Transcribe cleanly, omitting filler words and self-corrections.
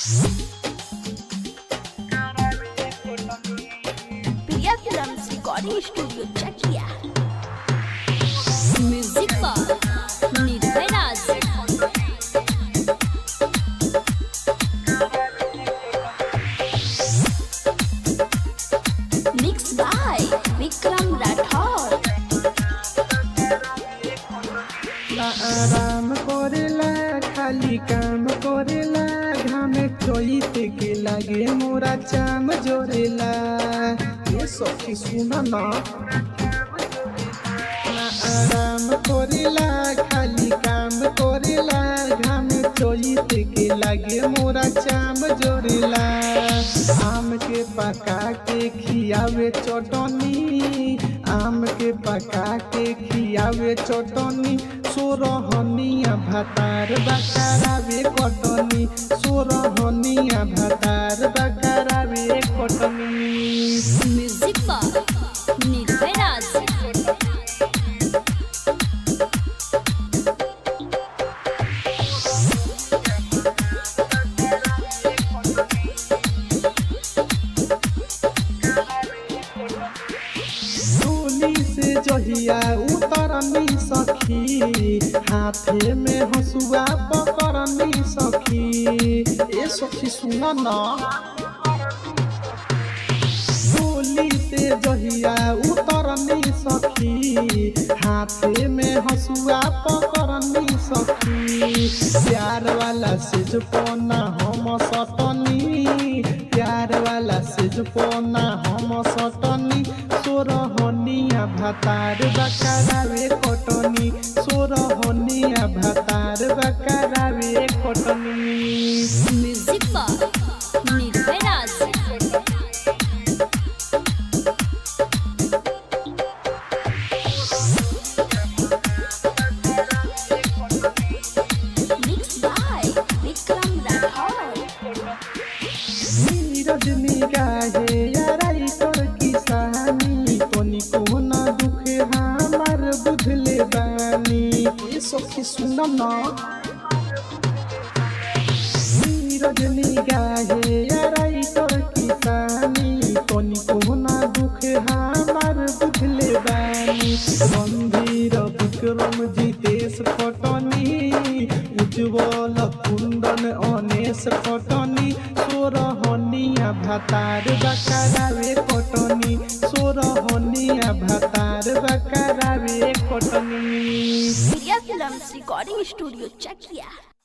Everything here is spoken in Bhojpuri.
Priya films recording studio Chakia. Music पर निर्भय राज। Mix by Vikram Rathore. आराम करेला खाली काम करेला घामे चोइत के लागे मोरा चाम जोरेला। ये सखी सुना ना आराम करेला खाली काम करेला घामे चोइत के लागे मोरा चाम जोरेला। आम के पका के खियावे चटनी, आम के पका के खियावे चटनी, सोरहनिया भातार बकरावे कटनी, सोरहनिया भातार बकरावे कटनी। म्यूजिक पर निर्भय राज। से जहिया उतरनी सखी, हाथे में हसुआ पकड़नी सखी। ए सखी सुना ना डोली से जहिया उतरनी सखी, हाथे में हसुआ पकड़नी सखी। प्यार वाला सेज पोना हम सटनी, प्यार वाला सेज पोना हम सटनी, सोरहनिया भातार बकरावे कटनी, सोरहनिया भातार बकरावे कटनी। म्यूजिक पर निर्भय राज। Mix by Vikram Rathore. रजनी गाहे याराई तोर किसानी, तोनी को ना दुखे हमार बुझले बानी। ये सखी सुना ना रजनी गाहे याराई तोर किसानी, तोनी को ना दुखे हमार बुझले बानी। गंभीर विक्रम जितेश फटनी, उज्ज्वल कुंदन अनेश फटनी, सोरहनिया भातार बकरावे कटनी, सोरहनिया भातार बकरावे कटनी। प्रिया फिल्म्स रिकॉर्डिंग स्टूडियो चकिया।